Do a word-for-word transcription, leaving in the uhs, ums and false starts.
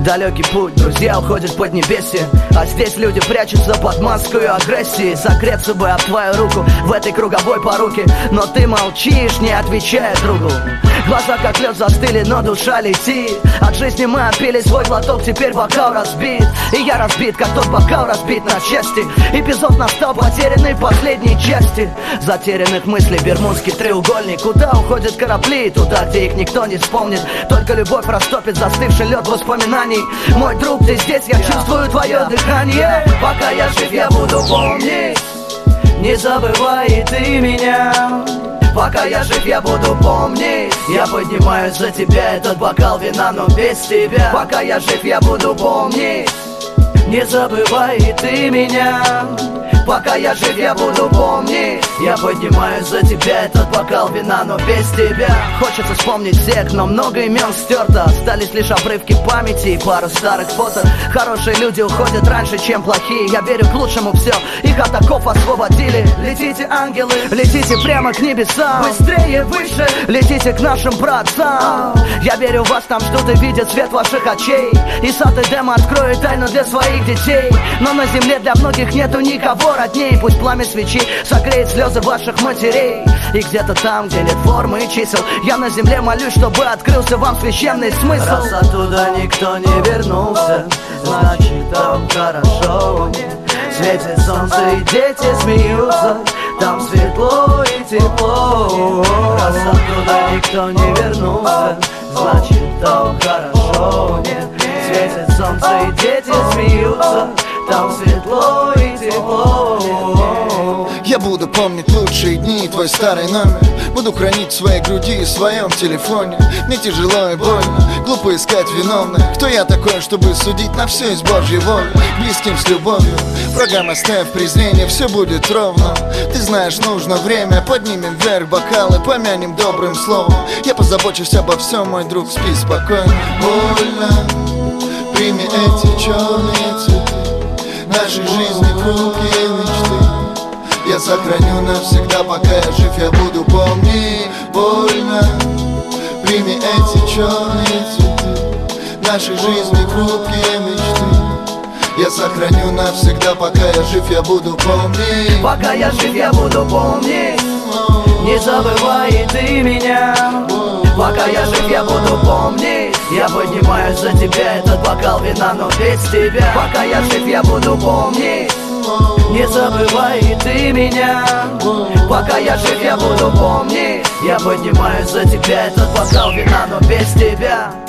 Далекий путь, друзья уходят под небесье, а здесь люди прячутся под маской агрессии. Согреться бы об твою руку в этой круговой поруке, но ты молчишь, не отвечая другу. Глаза как лед застыли, но душа летит. От жизни мы отпили свой глоток, теперь бокал разбит. И я разбит, как тот бокал разбит на части. Эпизод настал, потерянный в последней части. Затерянных мыслей бермудский треугольник. Куда уходят корабли? Туда, где их никто не вспомнит. Только любовь растопит застывший лед воспоминаний. Мой друг, ты здесь, я чувствую твое дыхание. Пока я жив, я буду помнить. Не забывай и ты меня. Пока я жив, я буду помнить. Я поднимаю за тебя этот бокал вина, но без тебя. Пока я жив, я буду помнить. Не забывай и ты меня. Пока я жив, я буду помнить. Я поднимаю за тебя этот бокал вина, но без тебя. Хочется вспомнить всех, но много имен стерто. Остались лишь обрывки памяти и пару старых фото. Хорошие люди уходят раньше, чем плохие. Я верю к лучшему все, их от оков освободили. Летите, ангелы, летите прямо к небесам. Быстрее, выше, летите к нашим праотцам. Я верю в вас, там ждут и видят свет ваших очей. И сад Эдема откроет тайну для своих детей. Но на земле для многих нету никого родней. Пусть пламя свечи согреет слезы ваших матерей. И где-то там, где нет формы и чисел, я на земле молюсь, чтобы открылся вам священный смысл. Раз оттуда никто не вернулся, значит там хорошо. Светит солнце и дети смеются, там светло и тепло. Раз оттуда никто не вернулся, значит там хорошо. Светит солнце и дети смеются, там светло и тепло. Я буду помнить лучшие дни и твой старый номер. Буду хранить в своей груди и в своем телефоне. Мне тяжело и больно, глупо искать виновных. Кто я такой, чтобы судить на все из Божьей воли? Близким с любовью, врагам оставь презрение, все будет ровно. Ты знаешь, нужно время, поднимем вверх бокалы, помянем добрым словом. Я позабочусь обо всем, мой друг, спи спокойно. Больно, прими эти черные цветы, нашей жизни хрупкие мечты. Я сохраню навсегда, пока я жив, я буду помнить. Больно, прими эти черные цветы, нашей жизни хрупкие мечты. Я сохраню навсегда, пока я жив, я буду помнить. Пока я жив, я буду помнить. Не забывай и ты меня. Пока я жив, я буду помнить. Я поднимаю за тебя этот бокал вина, но без тебя. Пока я жив, я буду помнить. Не забывай и ты меня. Пока я жив, я буду помнить. Я поднимаю за тебя этот бокал вина, но без тебя.